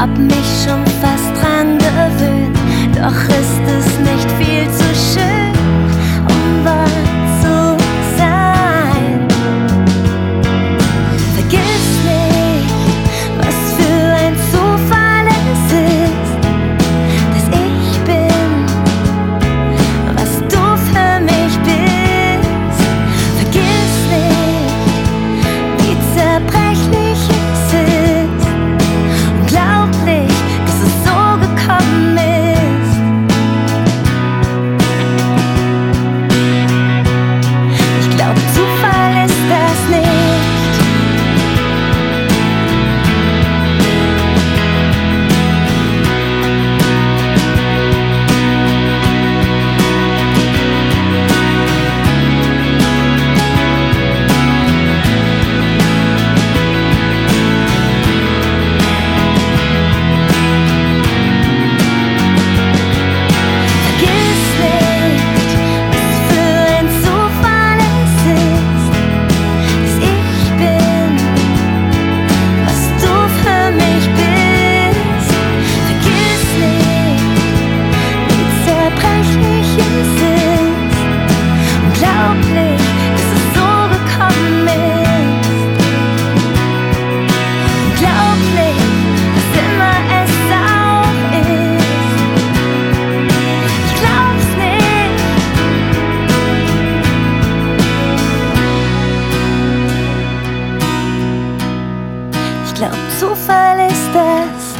hab mich schon fast dran gewöhnt, doch ist es nicht viel zu schön, um wahr zu sein. Vergiss nicht, was für ein Zufall es ist, dass ich bin, was du für mich bist. Vergiss nicht, wie zerbrechlich es ist. Unglaublich, dass es so gekommen ist. Ich glaub, Zufall ist das nicht. Ich glaub, Zufall ist das.